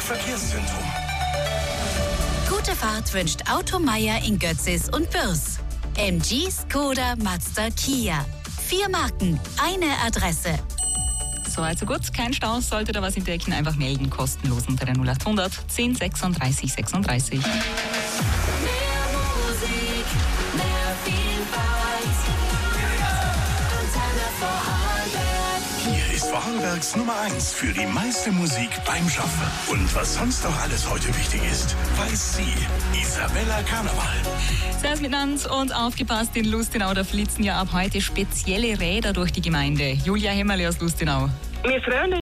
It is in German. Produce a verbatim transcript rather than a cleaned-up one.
Verkehrszentrum. Gute Fahrt wünscht Automeier in Götzis und Bürs. M G, Skoda, Mazda, Kia. Vier Marken, eine Adresse. So, also gut, kein Stau, sollte da was entdecken, einfach melden, kostenlos unter der null acht hundert zehn sechsunddreißig sechsunddreißig. Mehr Musik, mehr Vielfalt. Antenne Vorarlberg. Hier ist Vorarlbergs Nummer eins für die meiste Musik beim Schaffen. Und was sonst noch alles heute wichtig ist, weiß sie, Isabella Karneval. Servus miteinander und aufgepasst, in Lustenau, da flitzen ja ab heute spezielle Räder durch die Gemeinde. Julia Hemmerle aus Lustenau. Wir freuen